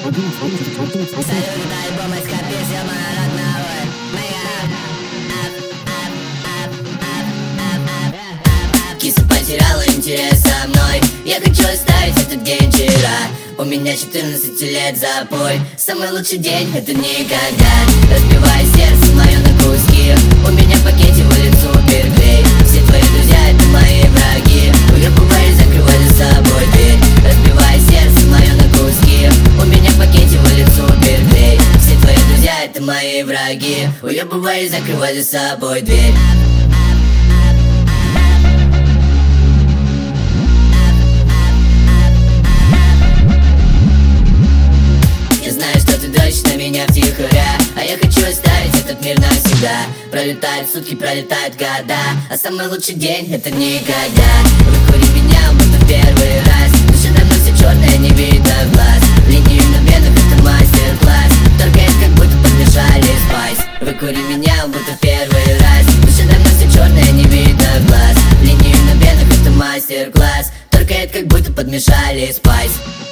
альбом эскапизм родного Киса потеряла интерес со мной. Я хочу оставить этот день вчера. У меня 14 лет запой. Самый лучший день это никогда. Разбивай сердце мое на куски. У меня в пакете валит суперклей. Все твои друзья это мои враги. Уебывай, закрывай за собой дверь. Разбивай сердце мое на куски. У меня в пакете валит суперклей. Все твои друзья это мои враги. Уебывай, закрывай за собой дверь. На меня втихаря, а я хочу оставить этот мир навсегда. Пролетают сутки, пролетают года, а самый лучший день это никогда. Выкури меня, будто в первый раз. Душа давно все черное, не видно глаз. Линию на венах это мастер-класс. Торгает, как будто подмешали спайс. Выкури меня, будто в первый раз. Душа давно все черное, не видно глаз. Линию на венах это мастер-класс. Торгает, как будто подмешали спайс.